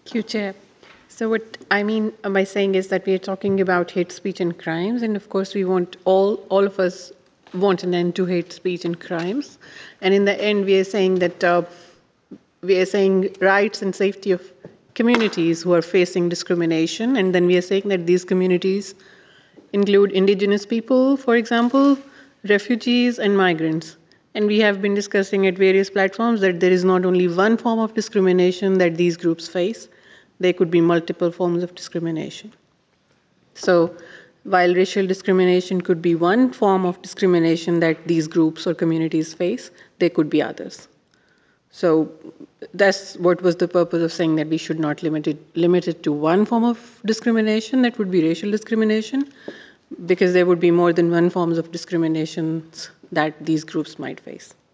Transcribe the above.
you, Chair. So what I mean by saying is that we are talking about hate speech and crimes, and of course we want all of us want an end to hate speech and crimes. And in the end, we are saying that we are saying rights and safety of communities who are facing discrimination, and then we are saying that these communities include indigenous people, for example, refugees and migrants. And we have been discussing at various platforms that there is not only one form of discrimination that these groups face, there could be multiple forms of discrimination. So, while racial discrimination could be one form of discrimination that these groups or communities face, there could be others. So, that's what was the purpose of saying that we should not limit it to one form of discrimination, that would be racial discrimination, because there would be more than one forms of discriminations that these groups might face.